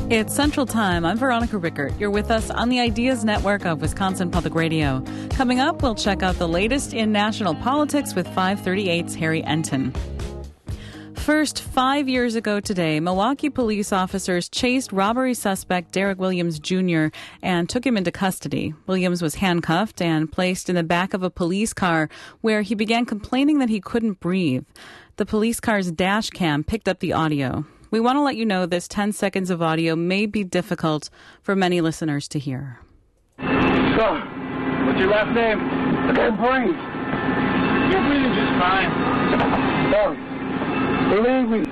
It's Central Time. I'm Veronica Rickert. You're with us on the Ideas Network of Wisconsin Public Radio. Coming up, we'll check out the latest in national politics with 538's Harry Enton. First, 5 years ago today, Milwaukee police officers chased robbery suspect Derek Williams Jr. and took him into custody. Williams was handcuffed and placed in the back of a police car where he began complaining that he couldn't breathe. The police car's dash cam picked up the audio. We want to let you know this 10 seconds of audio may be difficult for many listeners to hear. So, what's your last name? I can't breathe. You're breathing just fine. Sorry. Believe me.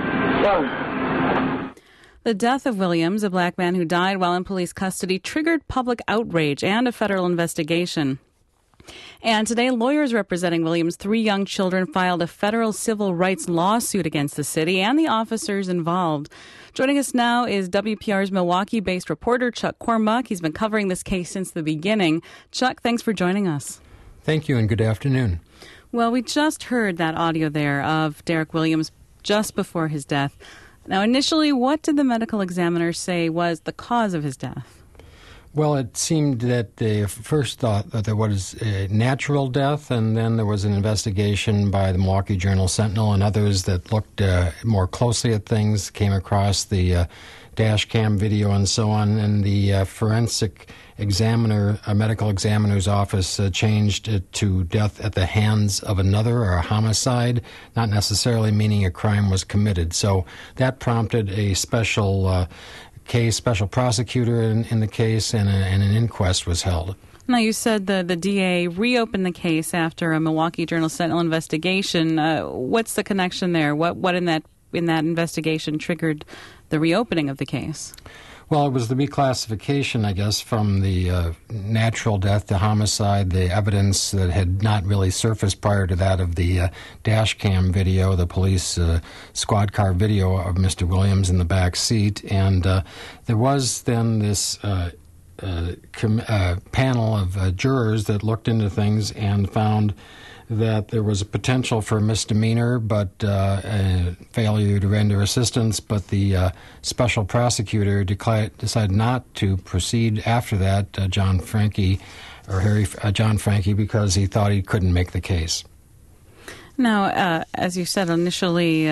Sorry. The death of Williams, a black man who died while in police custody, triggered public outrage and a federal investigation. And today, lawyers representing Williams' 3 young children filed a federal civil rights lawsuit against the city and the officers involved. Joining us now is WPR's Milwaukee-based reporter Chuck Cornbuck. He's been covering this case since the beginning. Chuck, thanks for joining us. Thank you and good afternoon. Well, we just heard that audio there of Derek Williams just before his death. Now, initially, what did the medical examiner say was the cause of his death? Well, it seemed that they first thought that there was a natural death, and then there was an investigation by the Milwaukee Journal-Sentinel and others that looked more closely at things, came across the dash cam video and so on, and the forensic examiner, a medical examiner's office, changed it to death at the hands of another or a homicide, not necessarily meaning a crime was committed. So that prompted a special special prosecutor in the case, and an inquest was held. Now, you said the DA reopened the case after a Milwaukee Journal-Sentinel investigation. What's the connection there? What in that investigation triggered the reopening of the case? Well, it was the reclassification, I guess, from the natural death to homicide, the evidence that had not really surfaced prior to that of the dash cam video, the police squad car video of Mr. Williams in the back seat. And there was then this panel of jurors that looked into things and found that there was a potential for misdemeanor, but failure to render assistance. But the special prosecutor decided not to proceed after that, John Franke, because he thought he couldn't make the case. Now, as you said initially,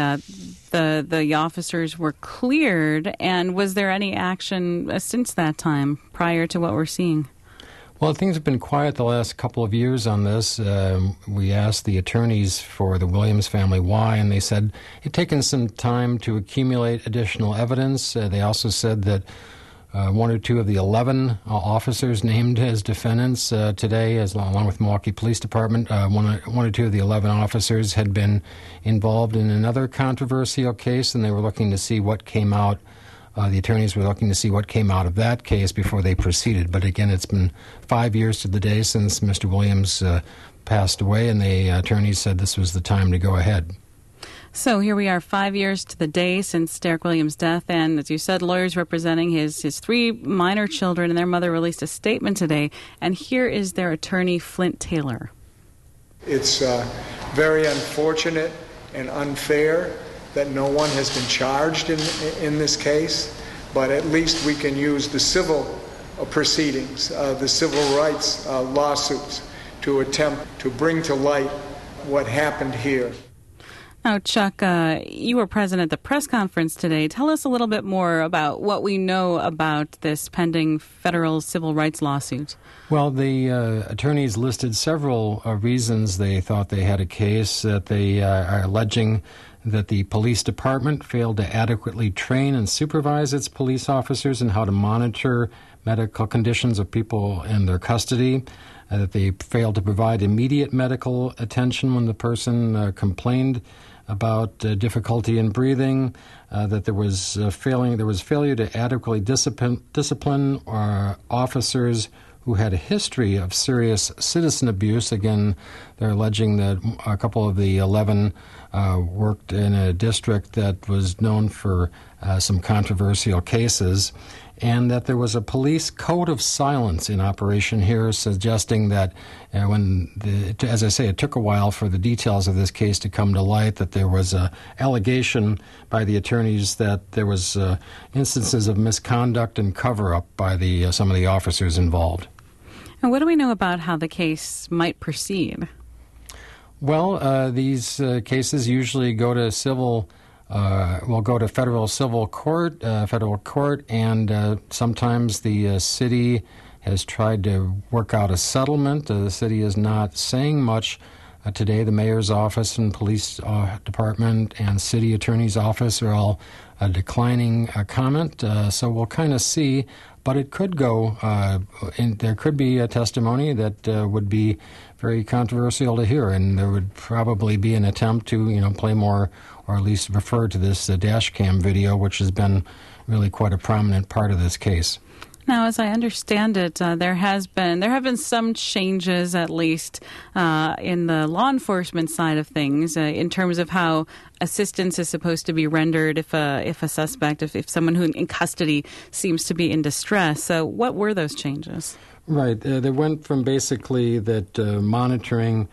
the officers were cleared, and was there any action since that time prior to what we're seeing? Well, things have been quiet the last couple of years on this. We asked the attorneys for the Williams family why, and they said it had taken some time to accumulate additional evidence. They also said that 1 or 2 of the 11 officers named as defendants today, along with Milwaukee Police Department, 1 or 2 of the 11 officers had been involved in another controversial case, and they were looking to see what came out. The attorneys were looking to see what came out of that case before they proceeded. But again, it's been 5 years to the day since Mr. Williams passed away, and the attorneys said this was the time to go ahead. So here we are 5 years to the day since Derek Williams' death, and as you said, lawyers representing his 3 minor children and their mother released a statement today, and here is their attorney, Flint Taylor. It's very unfortunate and unfair that no one has been charged in this case, but at least we can use the civil proceedings, the civil rights lawsuits, to attempt to bring to light what happened here. Now, Chuck, you were present at the press conference today. Tell us a little bit more about what we know about this pending federal civil rights lawsuit. Well, the attorneys listed several reasons they thought they had a case, that they are alleging that the police department failed to adequately train and supervise its police officers in how to monitor medical conditions of people in their custody, that they failed to provide immediate medical attention when the person complained about difficulty in breathing, that there was failure to adequately discipline officers who had a history of serious citizen abuse. Again, they're alleging that a couple of the 11 worked in a district that was known for some controversial cases. and that there was a police code of silence in operation here, suggesting that as I say, it took a while for the details of this case to come to light, that there was an allegation by the attorneys that there was instances of misconduct and cover-up by some of the officers involved. And what do we know about how the case might proceed? Well, these cases usually go to federal civil court, and sometimes the city has tried to work out a settlement. The city is not saying much today. The mayor's office and police department and city attorney's office are all declining comment. So we'll kind of see. But it could go, there could be a testimony that would be very controversial to hear, and there would probably be an attempt to, play more, or at least refer to this dash cam video, which has been really quite a prominent part of this case. Now, as I understand it, there have been some changes, at least in the law enforcement side of things, in terms of how assistance is supposed to be rendered if a suspect, if someone who in custody seems to be in distress. So, what were those changes? Right. They went from basically that monitoring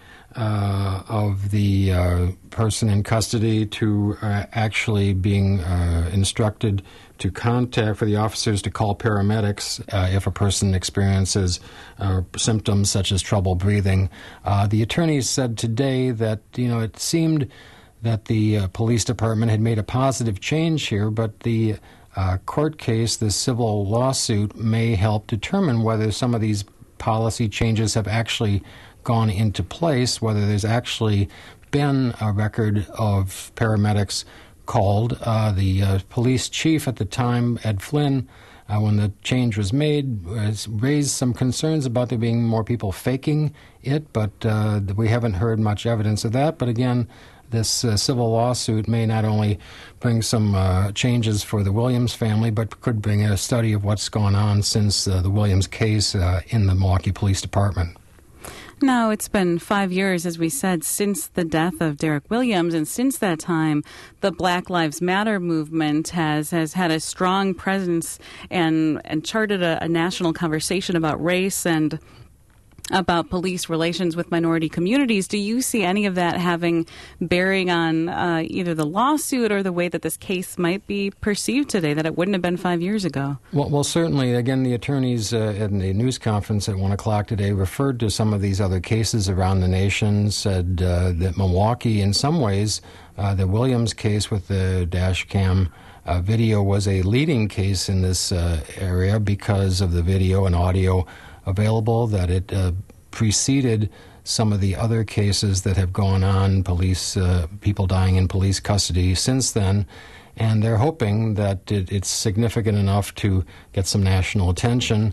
of the person in custody to actually being instructed to for the officers to call paramedics if a person experiences symptoms such as trouble breathing. The attorneys said today that, it seemed that the police department had made a positive change here, but the court case, the civil lawsuit, may help determine whether some of these policy changes have actually gone into place, whether there's actually been a record of paramedics called. The police chief at the time, Ed Flynn, when the change was made, raised some concerns about there being more people faking it, but we haven't heard much evidence of that. But again, this civil lawsuit may not only bring some changes for the Williams family, but could bring a study of what's gone on since the Williams case in the Milwaukee Police Department. Now, it's been 5 years, as we said, since the death of Derek Williams, and since that time, the Black Lives Matter movement has had a strong presence and charted a national conversation about race and about police relations with minority communities. Do you see any of that having bearing on either the lawsuit or the way that this case might be perceived today, that it wouldn't have been 5 years ago? Well, certainly. Again, the attorneys in the news conference at 1 o'clock today referred to some of these other cases around the nation, said that Milwaukee, in some ways, the Williams case with the dash cam video was a leading case in this area because of the video and audio available, that it preceded some of the other cases that have gone on, people dying in police custody since then, and they're hoping that it's significant enough to get some national attention.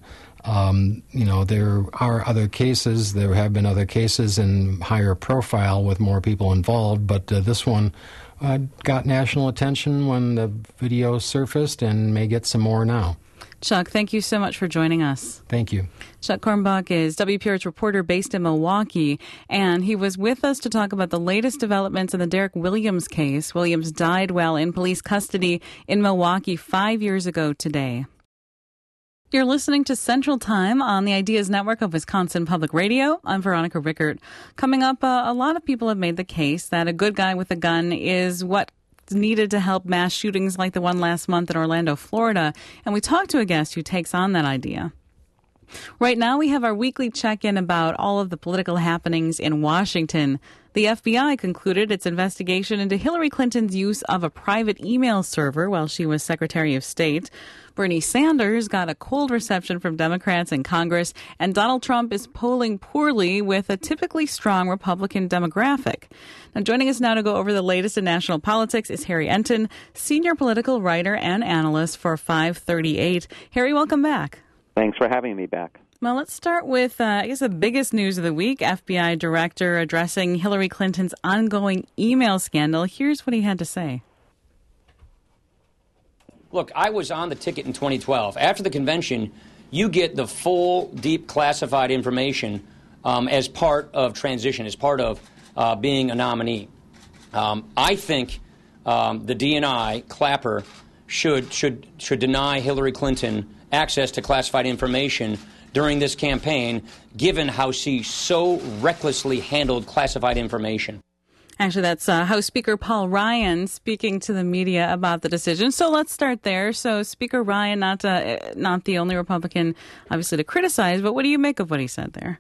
There are other cases, there have been other cases in higher profile with more people involved, but this one got national attention when the video surfaced and may get some more now. Chuck, thank you so much for joining us. Thank you. Chuck Kornbach is WPR's reporter based in Milwaukee, and he was with us to talk about the latest developments in the Derek Williams case. Williams died while in police custody in Milwaukee 5 years ago today. You're listening to Central Time on the Ideas Network of Wisconsin Public Radio. I'm Veronica Rickert. Coming up, a lot of people have made the case that a good guy with a gun is what needed to help mass shootings like the one last month in Orlando, Florida. And we talked to a guest who takes on that idea. Right now, we have our weekly check-in about all of the political happenings in Washington. The FBI concluded its investigation into Hillary Clinton's use of a private email server while she was Secretary of State. Bernie Sanders got a cold reception from Democrats in Congress, and Donald Trump is polling poorly with a typically strong Republican demographic. Now, joining us now to go over the latest in national politics is Harry Enten, senior political writer and analyst for 538. Harry, welcome back. Thanks for having me back. Well, let's start with, the biggest news of the week. FBI director addressing Hillary Clinton's ongoing email scandal. Here's what he had to say. Look, I was on the ticket in 2012. After the convention, you get the full, deep, classified information as part of transition, as part of being a nominee. I think the DNI, Clapper, should deny Hillary Clinton access to classified information during this campaign, given how she so recklessly handled classified information. Actually, that's House Speaker Paul Ryan speaking to the media about the decision. So let's start there. So Speaker Ryan, not the only Republican, obviously, to criticize, but what do you make of what he said there?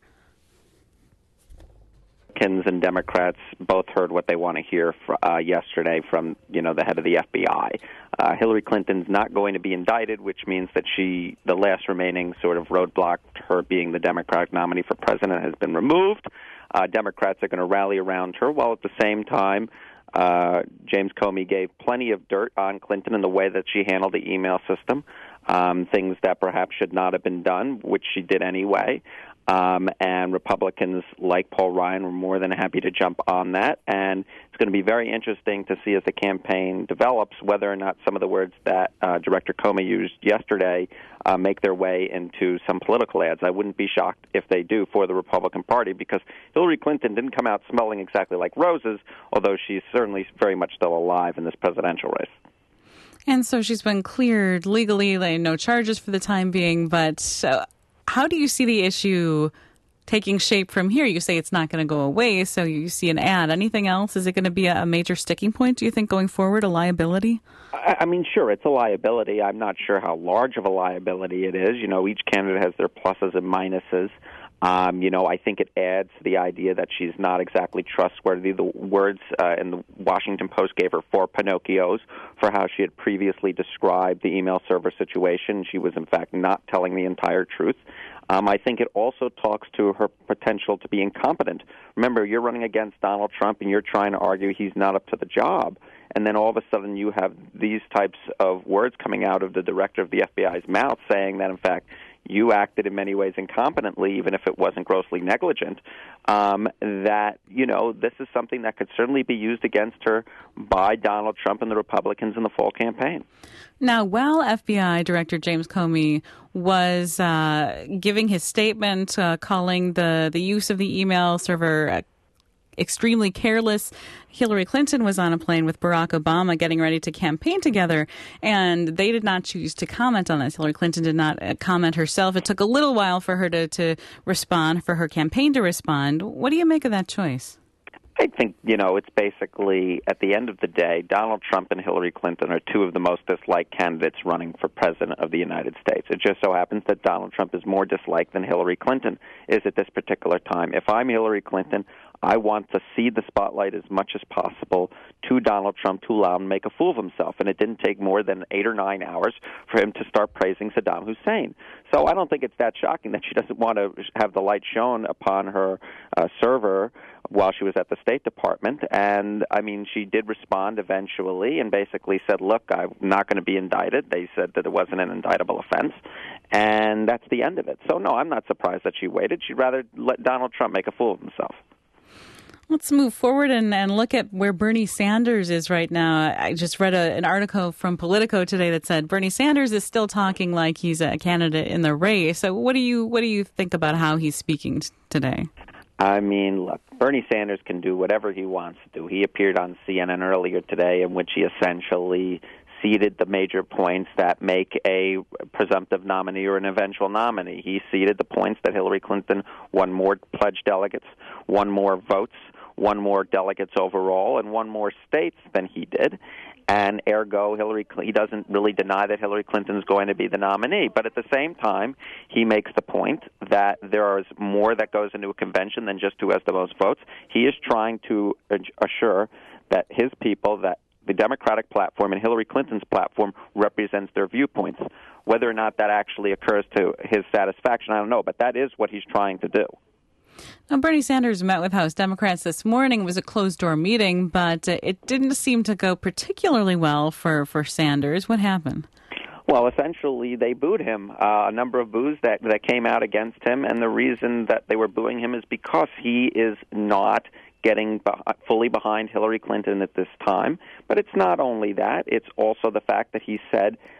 Republicans and Democrats both heard what they want to hear yesterday from, the head of the FBI. Hillary Clinton's not going to be indicted, which means that the last remaining sort of roadblock to her being the Democratic nominee for president has been removed. Democrats are going to rally around her, while at the same time, James Comey gave plenty of dirt on Clinton in the way that she handled the email system, things that perhaps should not have been done, which she did anyway. And Republicans like Paul Ryan were more than happy to jump on that. And it's going to be very interesting to see as the campaign develops whether or not some of the words that Director Comey used yesterday make their way into some political ads. I wouldn't be shocked if they do for the Republican Party, because Hillary Clinton didn't come out smelling exactly like roses, although she's certainly very much still alive in this presidential race. And so she's been cleared legally, no charges for the time being, but how do you see the issue taking shape from here? You say it's not going to go away, so you see an ad. Anything else? Is it going to be a major sticking point, do you think, going forward, a liability? I mean, sure, it's a liability. I'm not sure how large of a liability it is. Each candidate has their pluses and minuses. I think it adds to the idea that she's not exactly trustworthy. The words in the Washington Post gave her 4 Pinocchios for how she had previously described the email server situation. She was, in fact, not telling the entire truth. I think it also talks to her potential to be incompetent. Remember, you're running against Donald Trump, and you're trying to argue he's not up to the job. And then all of a sudden you have these types of words coming out of the director of the FBI's mouth saying that, in fact, you acted in many ways incompetently, even if it wasn't grossly negligent, this is something that could certainly be used against her by Donald Trump and the Republicans in the fall campaign. Now, while FBI Director James Comey was giving his statement, calling the use of the email server extremely careless, Hillary Clinton was on a plane with Barack Obama getting ready to campaign together, and they did not choose to comment on this. Hillary Clinton did not comment herself. It took a little while for her to respond, for her campaign to respond. What do you make of that choice? I think, it's basically, at the end of the day, Donald Trump and Hillary Clinton are two of the most disliked candidates running for president of the United States. It just so happens that Donald Trump is more disliked than Hillary Clinton is at this particular time. If I'm Hillary Clinton, I want to cede the spotlight as much as possible to Donald Trump to allow him to make a fool of himself. And it didn't take more than 8 or 9 hours for him to start praising Saddam Hussein. So I don't think it's that shocking that she doesn't want to have the light shown upon her server while she was at the State Department. And, she did respond eventually and basically said, look, I'm not going to be indicted. They said that it wasn't an indictable offense. And that's the end of it. So, no, I'm not surprised that she waited. She'd rather let Donald Trump make a fool of himself. Let's move forward and look at where Bernie Sanders is right now. I just read an article from Politico today that said Bernie Sanders is still talking like he's a candidate in the race. So what do you think about how he's speaking today? Look, Bernie Sanders can do whatever he wants to do. He appeared on CNN earlier today in which he essentially ceded the major points that make a presumptive nominee or an eventual nominee. He ceded the points that Hillary Clinton won more pledged delegates, won more votes, won more delegates overall, and won more states than he did. And ergo, he doesn't really deny that Hillary Clinton is going to be the nominee. But at the same time, he makes the point that there is more that goes into a convention than just who has the most votes. He is trying to assure that his people, that the Democratic platform and Hillary Clinton's platform represents their viewpoints. Whether or not that actually occurs to his satisfaction, I don't know, but that is what he's trying to do. Now, Bernie Sanders met with House Democrats this morning. It was a closed-door meeting, but it didn't seem to go particularly well for Sanders. What happened? Well, essentially, they booed him. A number of boos that came out against him, and the reason that they were booing him is because he is not getting fully behind Hillary Clinton at this time. But it's not only that. It's also the fact that he said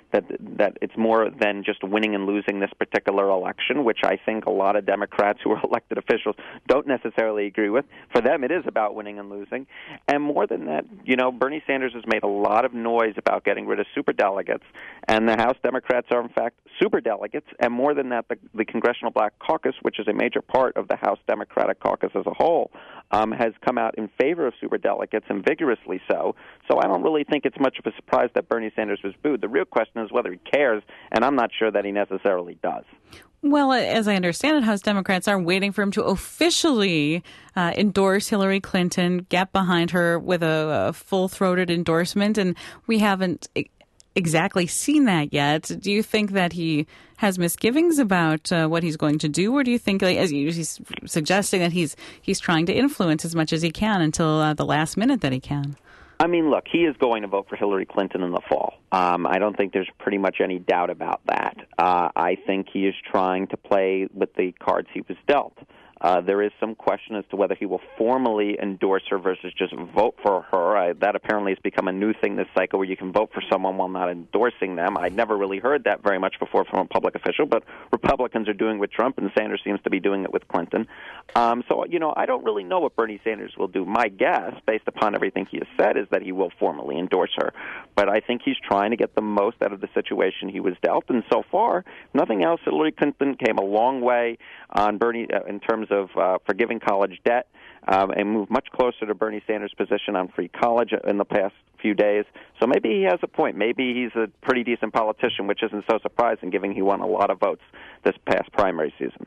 that it's more than just winning and losing this particular election, which I think a lot of Democrats who are elected officials don't necessarily agree with. For them, it is about winning and losing. And more than that, Bernie Sanders has made a lot of noise about getting rid of superdelegates, and the House Democrats are, in fact, superdelegates. And more than that, the Congressional Black Caucus, which is a major part of the House Democratic Caucus as a whole, has come out in favor of superdelegates, and vigorously so. So I don't really think it's much of a surprise that Bernie Sanders was booed. The real question is whether he cares, and I'm not sure that he necessarily does. Well, as I understand it, House Democrats are waiting for him to officially endorse Hillary Clinton, get behind her with a full-throated endorsement, and we haven't exactly seen that yet. Do you think that he has misgivings about what he's going to do, or do you think, as he's suggesting, that he's trying to influence as much as he can until the last minute that he can? I mean, look, he is going to vote for Hillary Clinton in the fall. I don't think there's pretty much any doubt about that. I think he is trying to play with the cards he was dealt. There is some question as to whether he will formally endorse her versus just vote for her. That apparently has become a new thing this cycle, where you can vote for someone while not endorsing them. I'd never really heard that very much before from a public official, but Republicans are doing with Trump, and Sanders seems to be doing it with Clinton. So, I don't really know what Bernie Sanders will do. My guess, based upon everything he has said, is that he will formally endorse her. But I think he's trying to get the most out of the situation he was dealt, and so far, nothing else. Hillary Clinton came a long way on Bernie in terms of forgiving college debt, and moved much closer to Bernie Sanders' position on free college in the past few days. So maybe he has a point. Maybe he's a pretty decent politician, which isn't so surprising given he won a lot of votes this past primary season.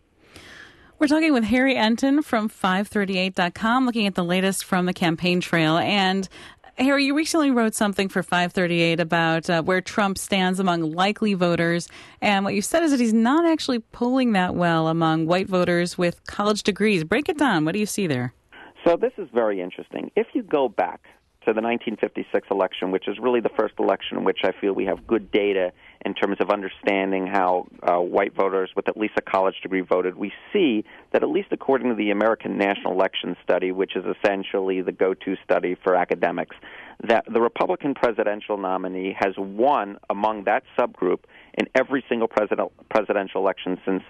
We're talking with Harry Enten from 538.com, looking at the latest from the campaign trail. And Harry, you recently wrote something for 538 about where Trump stands among likely voters. And what you said is that he's not actually polling that well among white voters with college degrees. Break it down. What do you see there? So this is very interesting. If you go back to the 1956 election, which is really the first election in which I feel we have good data in terms of understanding how white voters with at least a college degree voted, we see that at least according to the American National Election Study, which is essentially the go-to study for academics, that the Republican presidential nominee has won among that subgroup in every single presidential election since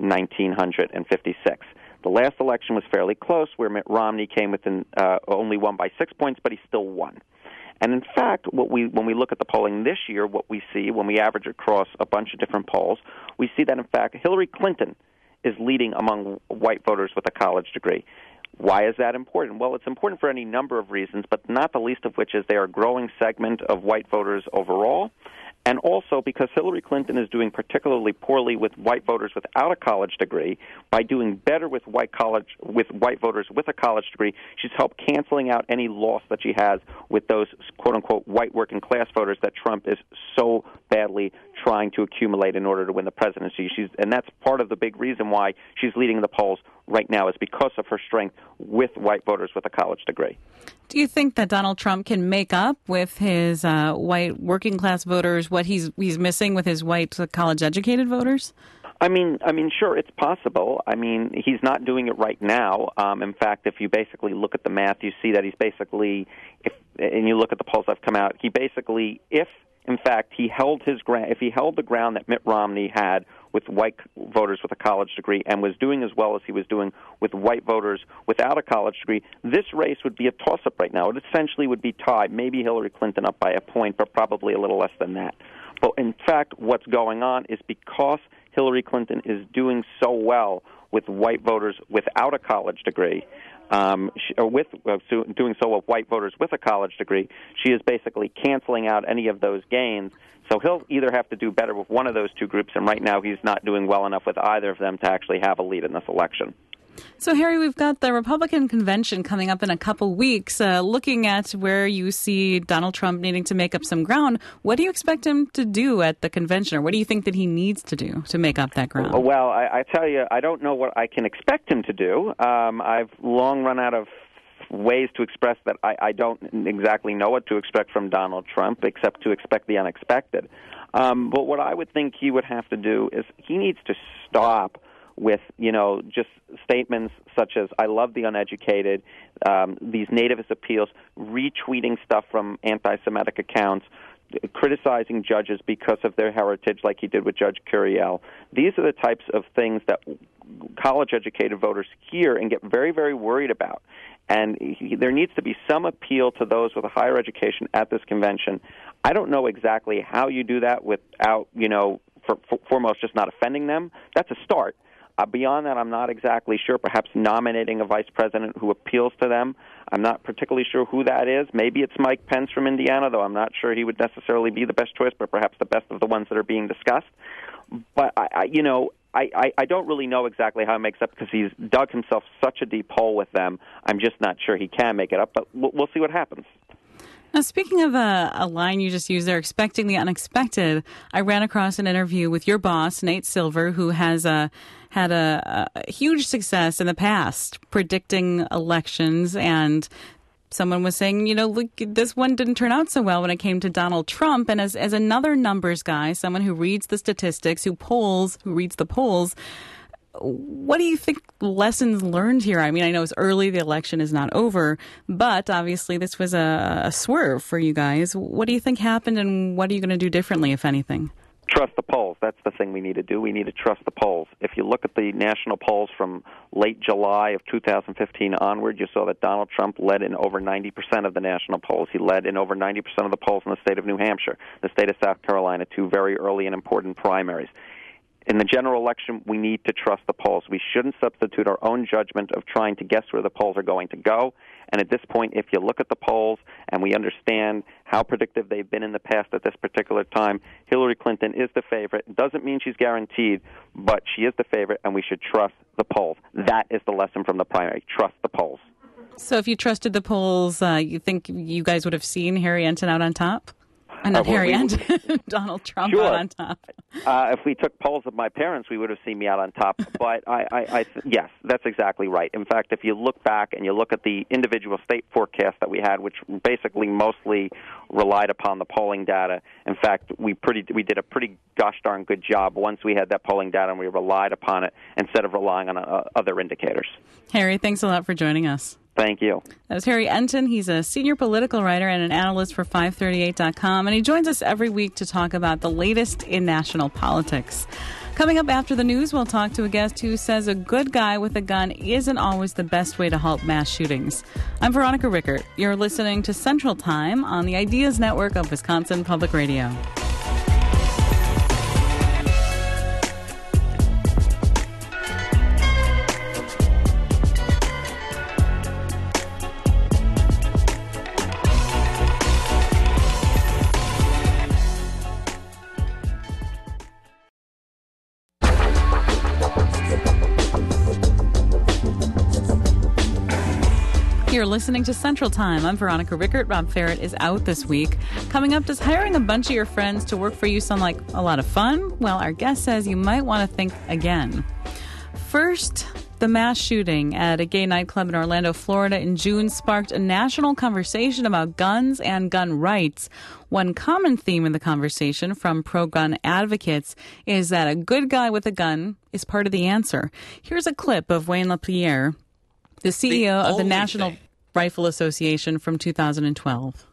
1956. The last election was fairly close, where Mitt Romney came within only won by 6 points, but he still won. And in fact, when we look at the polling this year, what we see when we average across a bunch of different polls, we see that in fact Hillary Clinton is leading among white voters with a college degree. Why is that important? Well, it's important for any number of reasons, but not the least of which is they are a growing segment of white voters overall, and also because Hillary Clinton is doing particularly poorly with white voters without a college degree. By doing better with white voters with a college degree, she's helped canceling out any loss that she has with those quote-unquote white working-class voters that Trump is so badly trying to accumulate in order to win the presidency. And that's part of the big reason why she's leading the polls right now, is because of her strength with white voters with a college degree. Do you think that Donald Trump can make up with his white working-class voters what he's missing with his white college-educated voters? I mean, sure, it's possible. I mean, he's not doing it right now. In fact, if you basically look at the math, you see that he's basically, and you look at the polls that have come out, he basically, if in fact he held his ground, if he held the ground that Mitt Romney had with white voters with a college degree and was doing as well as he was doing with white voters without a college degree, this race would be a toss-up right now. It essentially would be tied, maybe Hillary Clinton up by a point, but probably a little less than that. But in fact, what's going on is because Hillary Clinton is doing so well with white voters without a college degree, doing so with white voters with a college degree, she is basically canceling out any of those gains. So he'll either have to do better with one of those two groups, and right now he's not doing well enough with either of them to actually have a lead in this election. So, Harry, we've got the Republican convention coming up in a couple weeks. Looking at where you see Donald Trump needing to make up some ground, what do you expect him to do at the convention, or what do you think that he needs to do to make up that ground? Well, I tell you, I don't know what I can expect him to do. I've long run out of ways to express that I don't exactly know what to expect from Donald Trump, except to expect the unexpected. But what I would think he would have to do is he needs to stop with, just statements such as, I love the uneducated, these nativist appeals, retweeting stuff from anti-Semitic accounts, criticizing judges because of their heritage, like he did with Judge Curiel. These are the types of things that college-educated voters hear and get very, very worried about. And there needs to be some appeal to those with a higher education at this convention. I don't know exactly how you do that without, foremost, just not offending them. That's a start. Beyond that, I'm not exactly sure. Perhaps nominating a vice president who appeals to them. I'm not particularly sure who that is. Maybe it's Mike Pence from Indiana, though I'm not sure he would necessarily be the best choice, but perhaps the best of the ones that are being discussed. But, I don't really know exactly how he makes up because he's dug himself such a deep hole with them. I'm just not sure he can make it up, but we'll see what happens. Now, speaking of a line you just used there, expecting the unexpected, I ran across an interview with your boss, Nate Silver, who has had a huge success in the past predicting elections, and someone was saying, look, this one didn't turn out so well when it came to Donald Trump. And as another numbers guy, someone who reads the statistics, who reads the polls, what do you think lessons learned here? I mean, I know it's early, the election is not over, but obviously this was a swerve for you guys. What do you think happened, and what are you going to do differently, if anything? Trust the polls. That's the thing we need to do. We need to trust the polls. If you look at the national polls from late July of 2015 onward, you saw that Donald Trump led in over 90% of the national polls. He led in over 90% of the polls in the state of New Hampshire, the state of South Carolina, two very early and important primaries. In the general election, we need to trust the polls. We shouldn't substitute our own judgment of trying to guess where the polls are going to go. And at this point, if you look at the polls and we understand how predictive they've been in the past at this particular time, Hillary Clinton is the favorite. It doesn't mean she's guaranteed, but she is the favorite, and we should trust the polls. That is the lesson from the primary. Trust the polls. So if you trusted the polls, you think you guys would have seen Harry Enten out on top? Not Harry Enten, Donald Trump sure. out on top. If we took polls of my parents, we would have seen me out on top. But yes, that's exactly right. In fact, if you look back and you look at the individual state forecasts that we had, which basically mostly relied upon the polling data. In fact, we did a pretty gosh darn good job once we had that polling data and we relied upon it instead of relying on other indicators. Harry, thanks a lot for joining us. Thank you. That was Harry Enten. He's a senior political writer and an analyst for 538.com, and he joins us every week to talk about the latest in national politics. Coming up after the news, we'll talk to a guest who says a good guy with a gun isn't always the best way to halt mass shootings. I'm Veronica Rickert. You're listening to Central Time on the Ideas Network of Wisconsin Public Radio. You're listening to Central Time. I'm Veronica Rickert. Rob Ferret is out this week. Coming up, does hiring a bunch of your friends to work for you sound like a lot of fun? Well, our guest says you might want to think again. First, the mass shooting at a gay nightclub in Orlando, Florida in June sparked a national conversation about guns and gun rights. One common theme in the conversation from pro-gun advocates is that a good guy with a gun is part of the answer. Here's a clip of Wayne LaPierre, the CEO of the National Rifle Association, from 2012.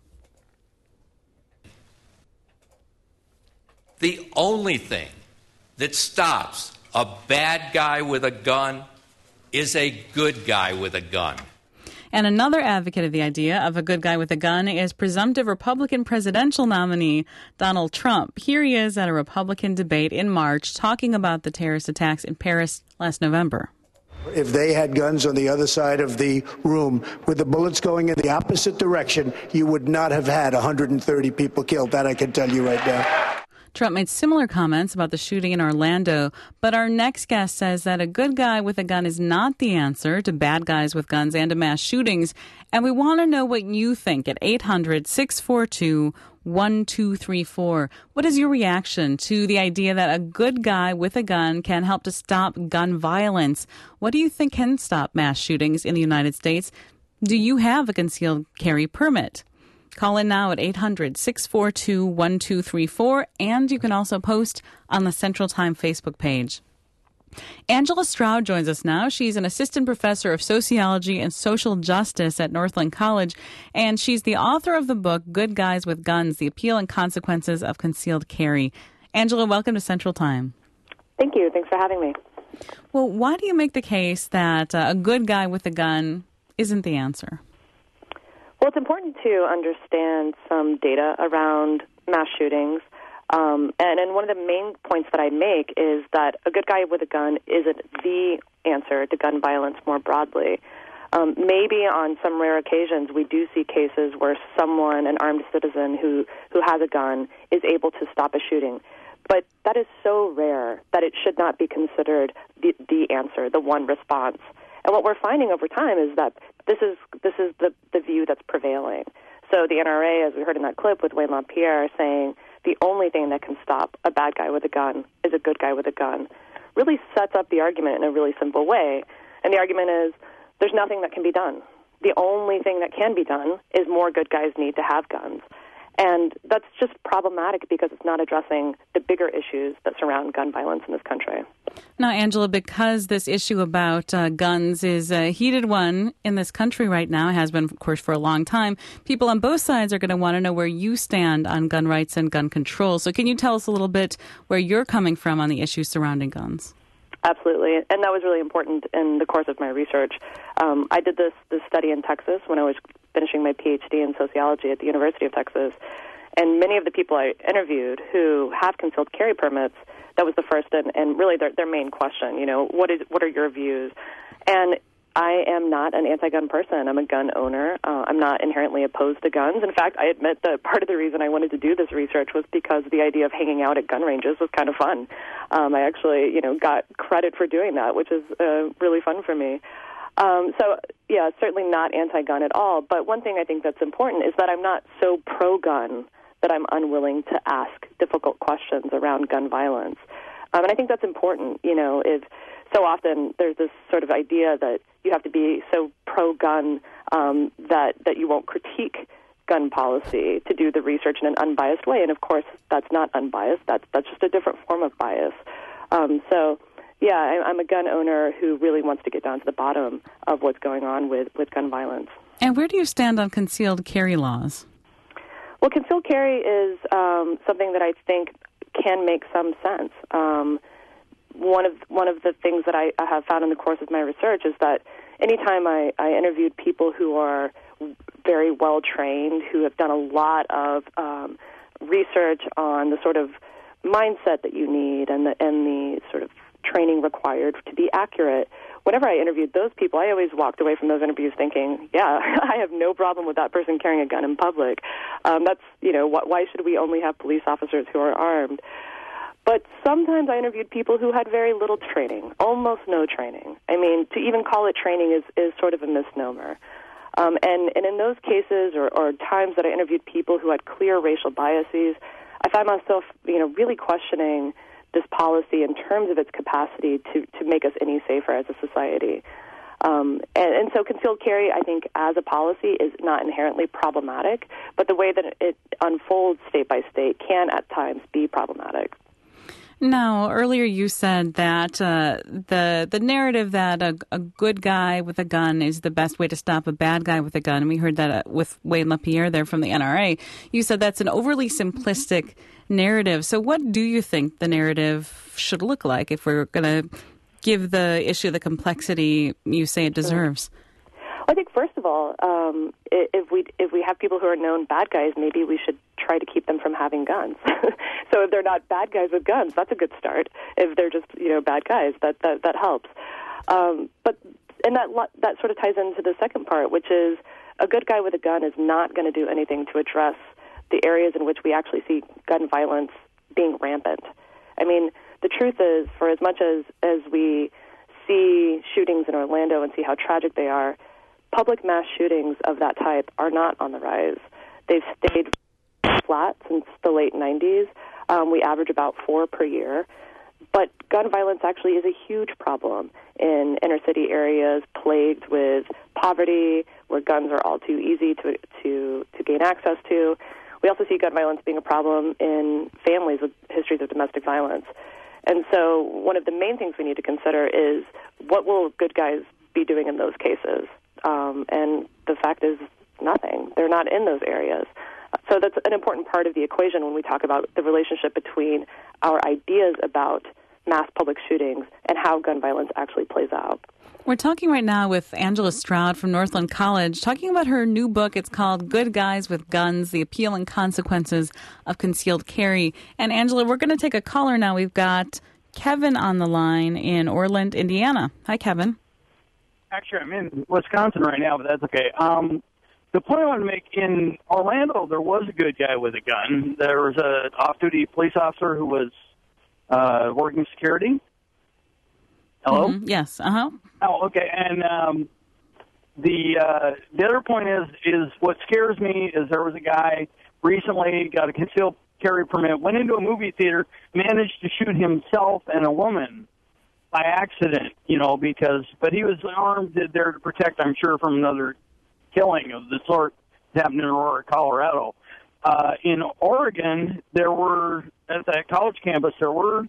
The only thing that stops a bad guy with a gun is a good guy with a gun. And another advocate of the idea of a good guy with a gun is presumptive Republican presidential nominee Donald Trump. Here he is at a Republican debate in March talking about the terrorist attacks in Paris last November. If they had guns on the other side of the room with the bullets going in the opposite direction, you would not have had 130 people killed. That I can tell you right now. Trump made similar comments about the shooting in Orlando, but our next guest says that a good guy with a gun is not the answer to bad guys with guns and to mass shootings. And we want to know what you think at 800-642-1234. What is your reaction to the idea that a good guy with a gun can help to stop gun violence? What do you think can stop mass shootings in the United States? Do you have a concealed carry permit? Call in now at 800-642-1234, and you can also post on the Central Time Facebook page. Angela Stroud joins us now. She's an assistant professor of sociology and social justice at Northland College, and she's the author of the book Good Guys with Guns, The Appeal and Consequences of Concealed Carry. Angela, welcome to Central Time. Thank you. Thanks for having me. Well, why do you make the case that a good guy with a gun isn't the answer? Well, it's important to understand some data around mass shootings. And one of the main points that I make is that a good guy with a gun isn't the answer to gun violence more broadly. Maybe on some rare occasions we do see cases where someone, an armed citizen who has a gun, is able to stop a shooting. But that is so rare that it should not be considered the answer, the one response. And what we're finding over time is that this is the view that's prevailing. So the NRA, as we heard in that clip with Wayne LaPierre, saying the only thing that can stop a bad guy with a gun is a good guy with a gun, really sets up the argument in a really simple way. And the argument is there's nothing that can be done. The only thing that can be done is more good guys need to have guns. And that's just problematic because it's not addressing the bigger issues that surround gun violence in this country. Now, Angela, because this issue about guns is a heated one in this country right now, it has been, of course, for a long time, people on both sides are going to want to know where you stand on gun rights and gun control. So can you tell us a little bit where you're coming from on the issues surrounding guns? Absolutely, and that was really important in the course of my research. I did this study in Texas when I was finishing my PhD in sociology at the University of Texas, and many of the people I interviewed who have concealed carry permits, that was the first and really their main question, what are your views? And I am not an anti-gun person. I'm a gun owner. I'm not inherently opposed to guns. In fact, I admit that part of the reason I wanted to do this research was because the idea of hanging out at gun ranges was kind of fun. I actually, got credit for doing that, which is really fun for me. So, yeah, certainly not anti-gun at all. But one thing I think that's important is that I'm not so pro-gun that I'm unwilling to ask difficult questions around gun violence. And I think that's important, if so often there's this sort of idea that you have to be so pro-gun that you won't critique gun policy to do the research in an unbiased way. And, of course, that's not unbiased. That's just a different form of bias. I'm a gun owner who really wants to get down to the bottom of what's going on with gun violence. And where do you stand on concealed carry laws? Well, concealed carry is something that I think can make some sense. One of the things that I have found in the course of my research is that anytime I interviewed people who are very well trained, who have done a lot of research on the sort of mindset that you need and the sort of training required to be accurate, whenever I interviewed those people, I always walked away from those interviews thinking, yeah, I have no problem with that person carrying a gun in public. That's, why should we only have police officers who are armed? But sometimes I interviewed people who had very little training, almost no training. I mean, to even call it training is sort of a misnomer. And in those cases or times that I interviewed people who had clear racial biases, I find myself, really questioning this policy in terms of its capacity to make us any safer as a society. And so concealed carry, I think, as a policy is not inherently problematic, but the way that it unfolds state by state can at times be problematic. Now, earlier you said that the narrative that a good guy with a gun is the best way to stop a bad guy with a gun, and we heard that with Wayne LaPierre there from the NRA. You said that's an overly simplistic narrative. So what do you think the narrative should look like if we're going to give the issue the complexity you say it deserves? I think, first of all, if we have people who are known bad guys, maybe we should try to keep them from having guns. So if they're not bad guys with guns, that's a good start. If they're just bad guys, that helps. But that sort of ties into the second part, which is a good guy with a gun is not going to do anything to address the areas in which we actually see gun violence being rampant. I mean, the truth is, for as much as we see shootings in Orlando and see how tragic they are, public mass shootings of that type are not on the rise. They've stayed flat since the late 90s. We average about 4 per year. But gun violence actually is a huge problem in inner city areas plagued with poverty, where guns are all too easy to gain access to. We also see gun violence being a problem in families with histories of domestic violence. And so one of the main things we need to consider is what will good guys be doing in those cases? And the fact is nothing. They're not in those areas. So that's an important part of the equation when we talk about the relationship between our ideas about mass public shootings and how gun violence actually plays out. We're talking right now with Angela Stroud from Northland College, talking about her new book. It's called Good Guys with Guns, The Appeal and Consequences of Concealed Carry. And Angela, we're going to take a caller now. We've got Kevin on the line in Orland, Indiana. Hi, Kevin. Actually, I'm in Wisconsin right now, but that's okay. The point I want to make, in Orlando, there was a good guy with a gun. There was an off-duty police officer who was working security. Hello? Mm-hmm. Yes. Uh-huh. Oh, okay. And the other point is what scares me is there was a guy recently got a concealed carry permit, went into a movie theater, managed to shoot himself and a woman by accident, but he was armed there to protect, I'm sure, from another killing of the sort that happened in Aurora, Colorado. In Oregon, there were, at that college campus, there were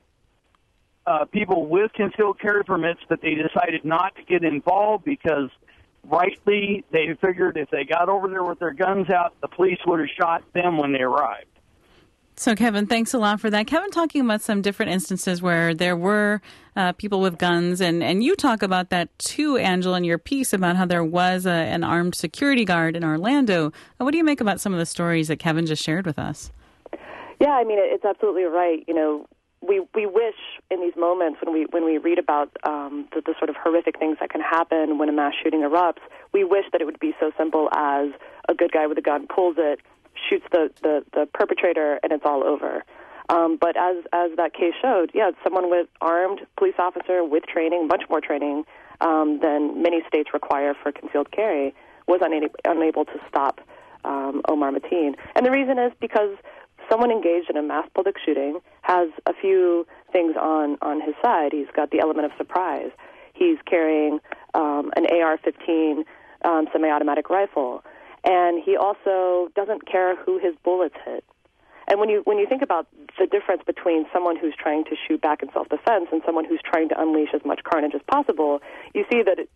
people with concealed carry permits, but they decided not to get involved because rightly they figured if they got over there with their guns out, the police would have shot them when they arrived. So, Kevin, thanks a lot for that. Kevin talking about some different instances where there were people with guns, and you talk about that too, Angela, in your piece about how there was an armed security guard in Orlando. What do you make about some of the stories that Kevin just shared with us? Yeah, I mean, it's absolutely right. We wish in these moments when we read about the sort of horrific things that can happen when a mass shooting erupts, we wish that it would be so simple as a good guy with a gun pulls it, shoots the perpetrator, and it's all over. But as that case showed, someone with armed police officer with training, much more training than many states require for concealed carry, was unable to stop Omar Mateen. And the reason is because someone engaged in a mass public shooting has a few things on his side. He's got the element of surprise. He's carrying an AR-15 semi-automatic rifle. And he also doesn't care who his bullets hit. And when you think about the difference between someone who's trying to shoot back in self-defense and someone who's trying to unleash as much carnage as possible, you see that,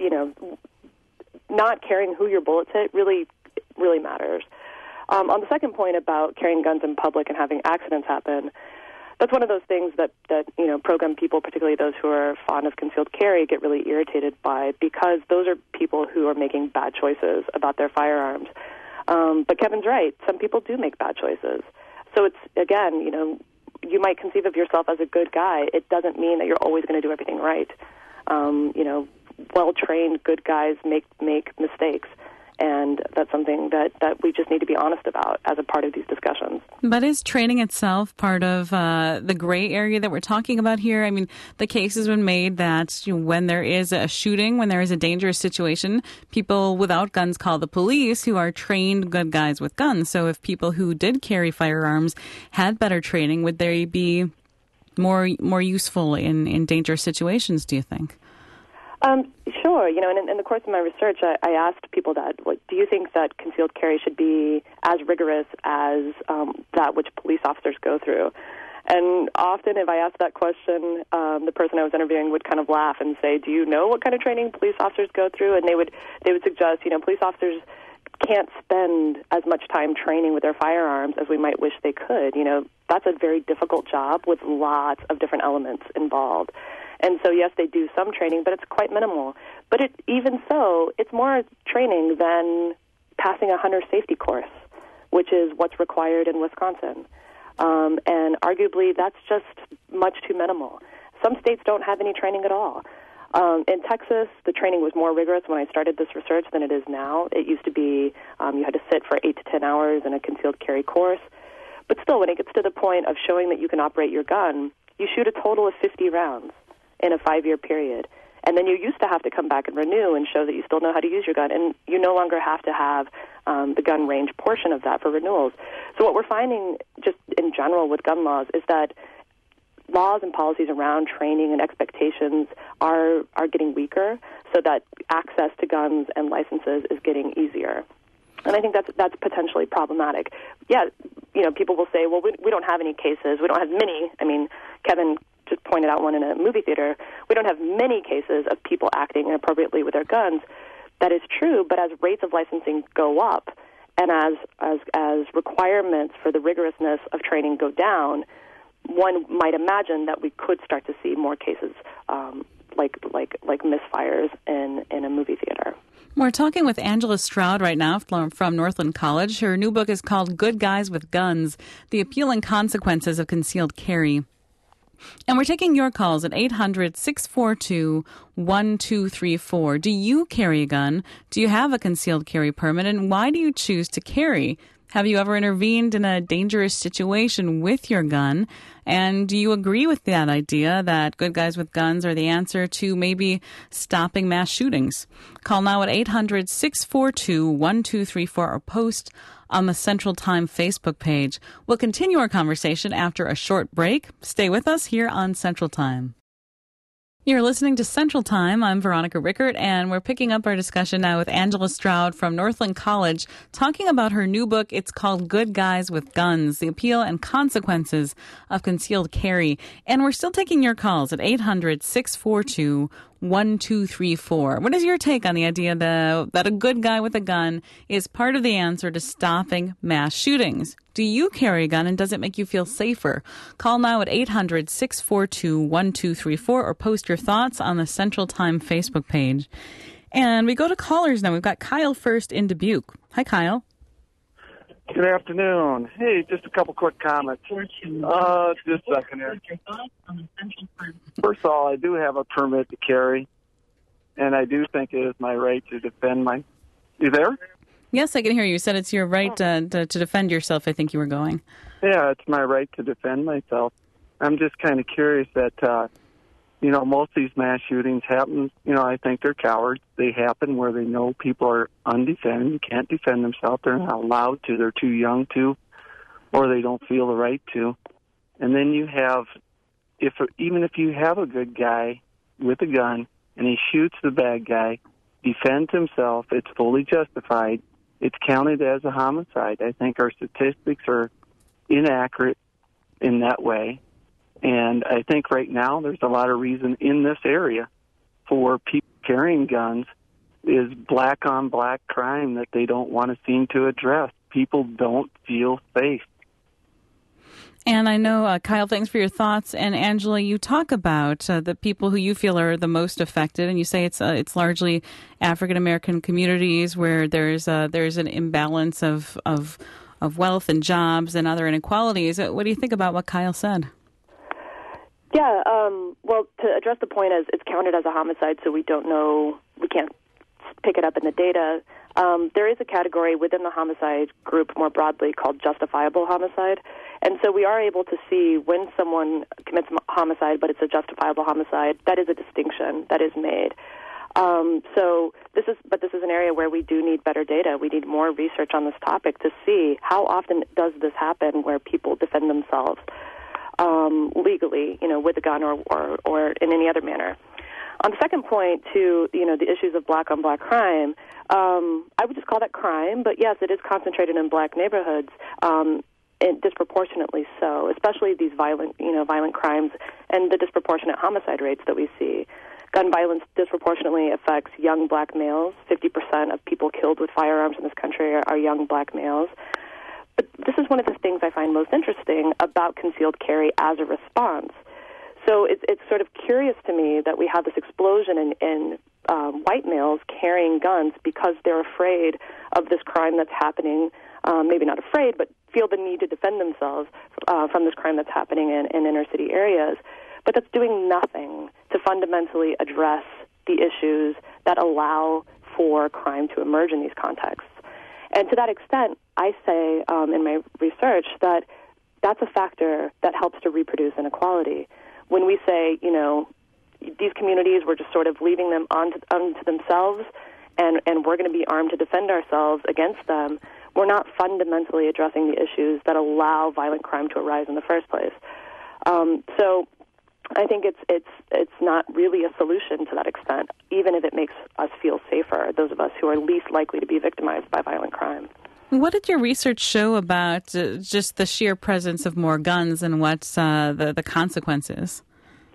not caring who your bullets hit really, really matters. On the second point about carrying guns in public and having accidents happen, that's one of those things that pro-gun people, particularly those who are fond of concealed carry, get really irritated by, because those are people who are making bad choices about their firearms. But Kevin's right. Some people do make bad choices. So it's, again, you might conceive of yourself as a good guy. It doesn't mean that you're always going to do everything right. Well-trained good guys make mistakes. And that's something that we just need to be honest about as a part of these discussions. But is training itself part of the gray area that we're talking about here? I mean, the case has been made that when there is a shooting, when there is a dangerous situation, people without guns call the police, who are trained good guys with guns. So if people who did carry firearms had better training, would they be more useful in dangerous situations, do you think? Sure. In the course of my research, I asked people that, do you think that concealed carry should be as rigorous as that which police officers go through? And often if I asked that question, the person I was interviewing would kind of laugh and say, do you know what kind of training police officers go through? And they would suggest, police officers can't spend as much time training with their firearms as we might wish they could. That's a very difficult job with lots of different elements involved. And so, yes, they do some training, but it's quite minimal. But even so, it's more training than passing a hunter safety course, which is what's required in Wisconsin. And arguably, that's just much too minimal. Some states don't have any training at all. In Texas, the training was more rigorous when I started this research than it is now. It used to be you had to sit for 8 to 10 hours in a concealed carry course. But still, when it gets to the point of showing that you can operate your gun, you shoot a total of 50 rounds in a 5-year period. And then you used to have to come back and renew and show that you still know how to use your gun. And you no longer have to have the gun range portion of that for renewals. So what we're finding just in general with gun laws is that laws and policies around training and expectations are getting weaker, so that access to guns and licenses is getting easier. And I think that's potentially problematic. Yeah, people will say, well, we don't have any cases. We don't have many. I mean, Kevin just pointed out one in a movie theater. We don't have many cases of people acting inappropriately with their guns. That is true, but as rates of licensing go up and as requirements for the rigorousness of training go down, one might imagine that we could start to see more cases like misfires in a movie theater. We're talking with Angela Stroud right now from Northland College. Her new book is called Good Guys with Guns, The Appeal and Consequences of Concealed Carry. And we're taking your calls at 800-642-1234. Do you carry a gun? Do you have a concealed carry permit? And why do you choose to carry? Have you ever intervened in a dangerous situation with your gun? And do you agree with that idea that good guys with guns are the answer to maybe stopping mass shootings? Call now at 800-642-1234 or post on the Central Time Facebook page. We'll continue our conversation after a short break. Stay with us here on Central Time. You're listening to Central Time. I'm Veronica Rickert, and we're picking up our discussion now with Angela Stroud from Northland College, talking about her new book. It's called Good Guys with Guns, The Appeal and Consequences of Concealed Carry. And we're still taking your calls at 800-642-1234. What is your take on the idea that a good guy with a gun is part of the answer to stopping mass shootings? Do you carry a gun, and does it make you feel safer? Call now at 800-642-1234 or post your thoughts on the Central Time Facebook page. And we go to callers now. We've got Kyle first in Dubuque. Hi, Kyle. Good afternoon. Hey, just a couple quick comments. Just a second here. First of all, I do have a permit to carry, and I do think it is my right to defend my... You there? Yes, I can hear you. You said it's your right to defend yourself, I think you were going. Yeah, it's my right to defend myself. I'm just kind of curious that, most of these mass shootings happen, I think they're cowards. They happen where they know people are undefended, can't defend themselves, they're not allowed to, they're too young to, or they don't feel the right to. And then you have, even if you have a good guy with a gun and he shoots the bad guy, defends himself, it's fully justified, it's counted as a homicide. I think our statistics are inaccurate in that way. And I think right now there's a lot of reason in this area for people carrying guns is black-on-black crime that they don't want to seem to address. People don't feel safe. And I know, Kyle, thanks for your thoughts. And Angela, you talk about the people who you feel are the most affected, and you say it's largely African American communities where there's an imbalance of wealth and jobs and other inequalities. What do you think about what Kyle said? Yeah, well, to address the point as it's counted as a homicide, so we can't pick it up in the data. There is a category within the homicide group more broadly called justifiable homicide. And so we are able to see when someone commits homicide, but it's a justifiable homicide, that is a distinction that is made. So this is an area where we do need better data. We need more research on this topic to see how often does this happen where people defend themselves legally, with a gun or in any other manner. On the second point, to the issues of black-on-black crime, I would just call that crime. But yes, it is concentrated in black neighborhoods, and disproportionately so, especially these violent crimes and the disproportionate homicide rates that we see. Gun violence disproportionately affects young black males. 50% of people killed with firearms in this country are young black males. But this is one of the things I find most interesting about concealed carry as a response. So it's sort of curious to me that we have this explosion in white males carrying guns because they're afraid of this crime that's happening, maybe not afraid, but feel the need to defend themselves from this crime that's happening in inner city areas. But that's doing nothing to fundamentally address the issues that allow for crime to emerge in these contexts. And to that extent, I say in my research that that's a factor that helps to reproduce inequality. When we say, these communities, we're just sort of leaving them unto themselves, and we're going to be armed to defend ourselves against them, we're not fundamentally addressing the issues that allow violent crime to arise in the first place. So I think it's not really a solution to that extent, even if it makes us feel safer, those of us who are least likely to be victimized by violent crime. What did your research show about just the sheer presence of more guns and what's the consequences?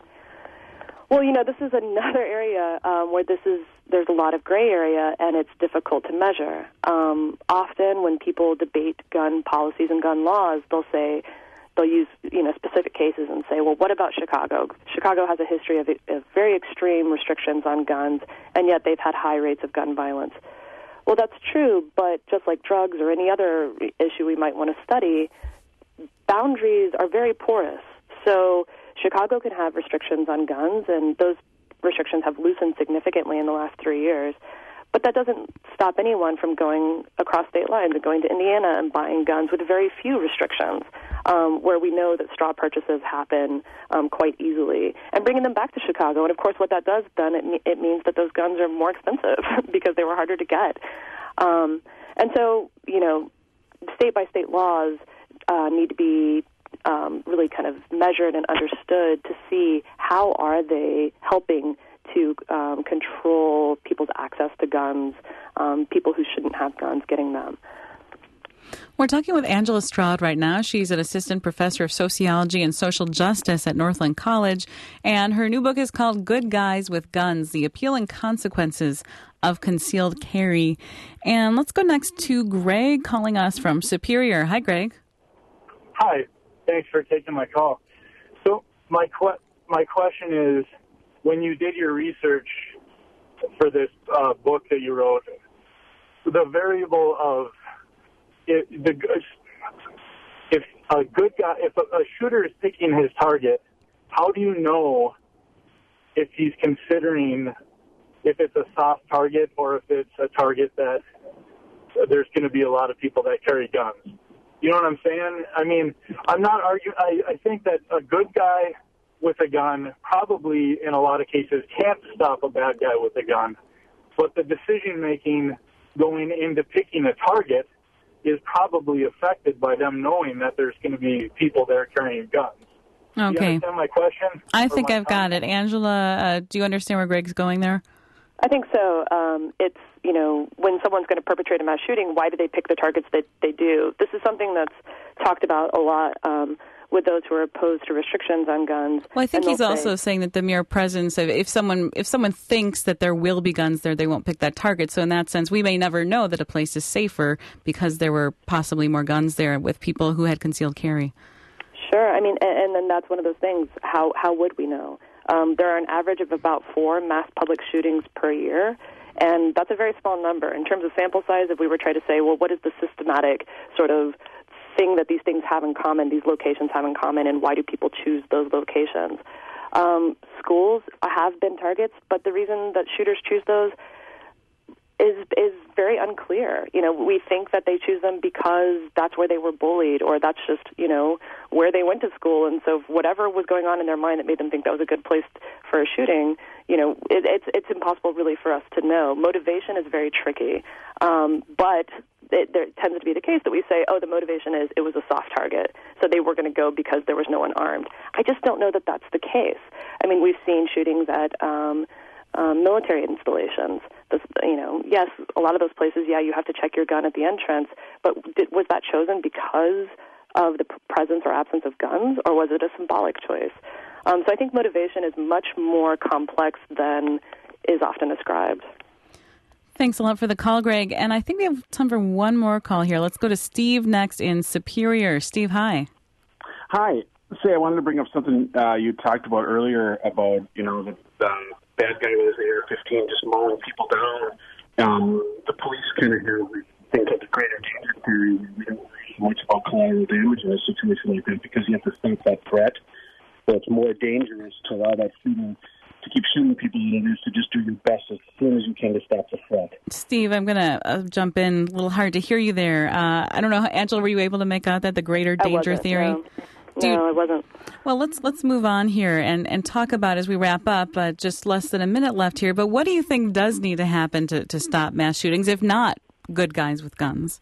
Well, this is another area where there's a lot of gray area, and it's difficult to measure. Often when people debate gun policies and gun laws, they'll use specific cases and say, well, what about Chicago? Chicago has a history of very extreme restrictions on guns, and yet they've had high rates of gun violence. Well, that's true, but just like drugs or any other issue we might want to study, boundaries are very porous. So Chicago can have restrictions on guns, and those restrictions have loosened significantly in the last 3 years. But that doesn't stop anyone from going across state lines and going to Indiana and buying guns with very few restrictions, where we know that straw purchases happen quite easily, and bringing them back to Chicago. And, of course, what that does then, it means that those guns are more expensive because they were harder to get. And so, state-by-state laws need to be really kind of measured and understood to see how are they helping to control people's access to guns, people who shouldn't have guns getting them. We're talking with Angela Stroud right now. She's an assistant professor of sociology and social justice at Northland College, and her new book is called Good Guys with Guns, The Appealing Consequences of Concealed Carry. And let's go next to Greg calling us from Superior. Hi, Greg. Hi. Thanks for taking my call. So my question is, when you did your research for this book that you wrote, the variable of if a good guy, if a shooter is picking his target, how do you know if he's considering if it's a soft target or if it's a target that there's going to be a lot of people that carry guns? You know what I'm saying? I mean, I'm not arguing. I think that a good guy with a gun probably, in a lot of cases, can't stop a bad guy with a gun. But the decision-making going into picking a target is probably affected by them knowing that there's going to be people there carrying guns. Okay. Do you understand my question? I think I've got it. Angela, do you understand where Greg's going there? I think so. It's, when someone's going to perpetrate a mass shooting, why do they pick the targets that they do? This is something that's talked about a lot with those who are opposed to restrictions on guns. Well, I think he's also saying that the mere presence of, if someone thinks that there will be guns there, they won't pick that target. So in that sense, we may never know that a place is safer because there were possibly more guns there with people who had concealed carry. Sure. I mean, and then that's one of those things. How would we know? There are an average of about 4 mass public shootings per year, and that's a very small number. In terms of sample size, if we were trying to say, well, what is the systematic sort of thing that these things have in common, these locations have in common, and why do people choose those locations? Schools have been targets, but the reason that shooters choose those is very unclear. We think that they choose them because that's where they were bullied, or that's just, where they went to school. And so whatever was going on in their mind that made them think that was a good place for a shooting, it's impossible really for us to know. Motivation is very tricky. But there tends to be the case that we say, the motivation is it was a soft target, so they were going to go because there was no one armed. I just don't know that that's the case. I mean, we've seen shootings at military installations. Yes, a lot of those places, you have to check your gun at the entrance, but was that chosen because of the presence or absence of guns, or was it a symbolic choice? So I think motivation is much more complex than is often ascribed. Thanks a lot for the call, Greg. And I think we have time for one more call here. Let's go to Steve next in Superior. Steve, hi. Hi. I wanted to bring up something you talked about earlier about, the bad guy with his AR-15 just mowing people down. The police kind of think of the greater danger theory. We don't worry so much about collateral damage in a situation like that because you have to think that threat. So it's more dangerous to allow that shooting to keep shooting people than it is to just do your best as soon as you can to stop the threat. Steve, I'm going to jump in. A little hard to hear you there. I don't know, Angela, were you able to make out that the greater danger theory? No, I wasn't. Well, let's move on here and talk about, as we wrap up, just less than a minute left here, but what do you think does need to happen to stop mass shootings, if not good guys with guns?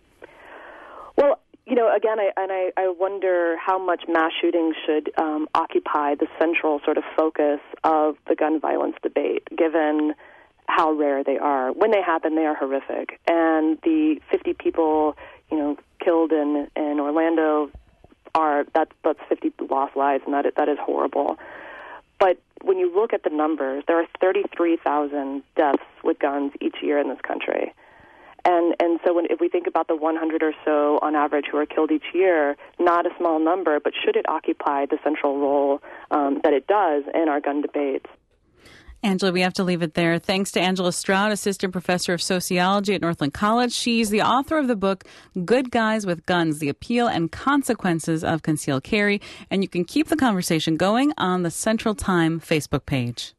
Well, again, I wonder how much mass shootings should occupy the central sort of focus of the gun violence debate, given how rare they are. When they happen, they are horrific. And the 50 people, killed in Orlando, that's 50 lost lives, and that is horrible. But when you look at the numbers, there are 33,000 deaths with guns each year in this country. And so if we think about the 100 or so on average who are killed each year, not a small number, but should it occupy the central role that it does in our gun debates? Angela, we have to leave it there. Thanks to Angela Stroud, Assistant Professor of Sociology at Northland College. She's the author of the book, Good Guys with Guns, The Appeal and Consequences of Concealed Carry. And you can keep the conversation going on the Central Time Facebook page.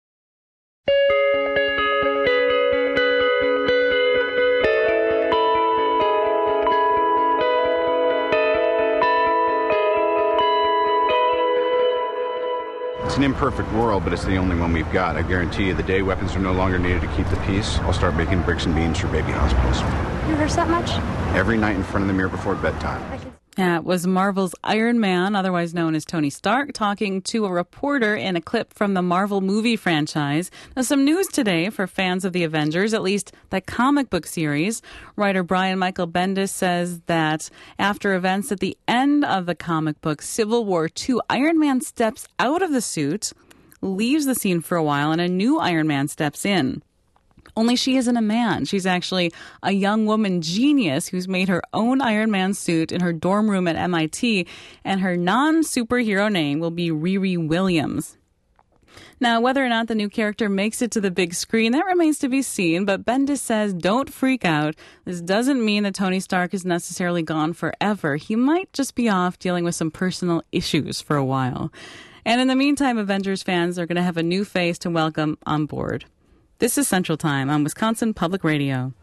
It's an imperfect world, but it's the only one we've got. I guarantee you, the day weapons are no longer needed to keep the peace, I'll start making bricks and beams for baby hospitals. You rehearse that much? Every night in front of the mirror before bedtime. Yeah, it was Marvel's Iron Man, otherwise known as Tony Stark, talking to a reporter in a clip from the Marvel movie franchise. Now, some news today for fans of the Avengers, at least the comic book series. Writer Brian Michael Bendis says that after events at the end of the comic book Civil War II, Iron Man steps out of the suit, leaves the scene for a while, and a new Iron Man steps in. Only she isn't a man. She's actually a young woman genius who's made her own Iron Man suit in her dorm room at MIT, and her non-superhero name will be Riri Williams. Now, whether or not the new character makes it to the big screen, that remains to be seen, but Bendis says don't freak out. This doesn't mean that Tony Stark is necessarily gone forever. He might just be off dealing with some personal issues for a while. And in the meantime, Avengers fans are going to have a new face to welcome on board. This is Central Time on Wisconsin Public Radio.